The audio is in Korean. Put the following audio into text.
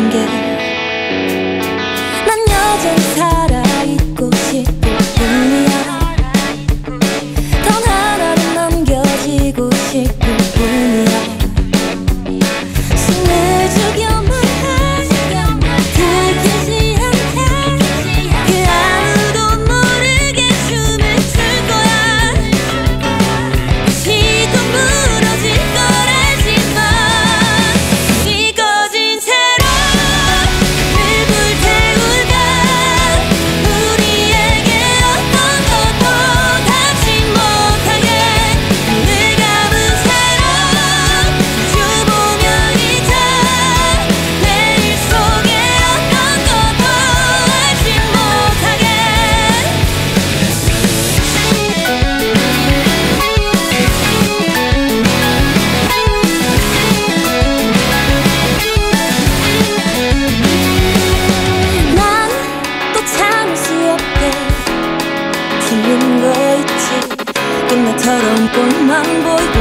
게 난 여전히 살아있고 싶을 뿐이야. 단 하나로 남겨지고 싶을 뿐이야. 숨을 죽여만 해 들키지 않게 그 아무도 모르게 춤을 출 거야. 다시 또 무너질 걸 알지만 불이 꺼진 채로 늘 불태울까. 우리에게 어떤 것도 닿지 못하게 눈을 감은 채로 주보며 이제 내일 속에 어떤 것도 알지 못하게. 난 또 참을 수 없게 틀린 거 있지. 끝내 더러운 꼴만 보이고